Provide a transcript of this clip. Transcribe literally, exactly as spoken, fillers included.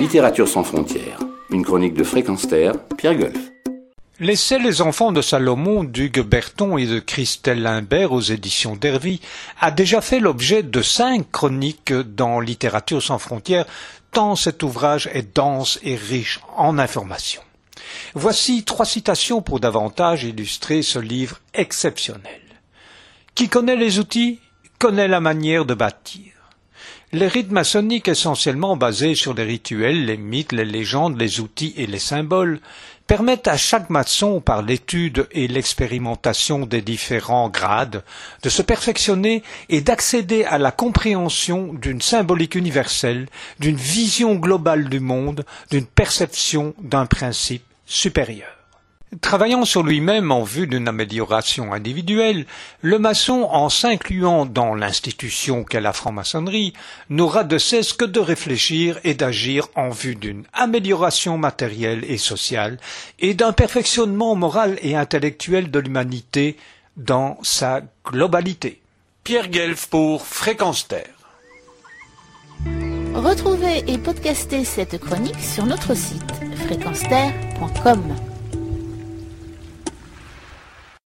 Littérature sans frontières, une chronique de Fréquence Terre, Pierre Golf. L'essai Les enfants de Salomon d'Hugues Berton et de Christelle Limbert aux éditions d'Hervy a déjà fait l'objet de cinq chroniques dans Littérature sans frontières, tant cet ouvrage est dense et riche en informations. Voici trois citations pour davantage illustrer ce livre exceptionnel. Qui connaît les outils, connaît la manière de bâtir. Les rites maçonniques essentiellement basés sur les rituels, les mythes, les légendes, les outils et les symboles permettent à chaque maçon, par l'étude et l'expérimentation des différents grades, de se perfectionner et d'accéder à la compréhension d'une symbolique universelle, d'une vision globale du monde, d'une perception d'un principe supérieur. Travaillant sur lui-même en vue d'une amélioration individuelle, le maçon, en s'incluant dans l'institution qu'est la franc-maçonnerie, n'aura de cesse que de réfléchir et d'agir en vue d'une amélioration matérielle et sociale et d'un perfectionnement moral et intellectuel de l'humanité dans sa globalité. Pierre Guelf pour Fréquence Terre. Retrouvez et podcastez cette chronique sur notre site fréquence terre point com.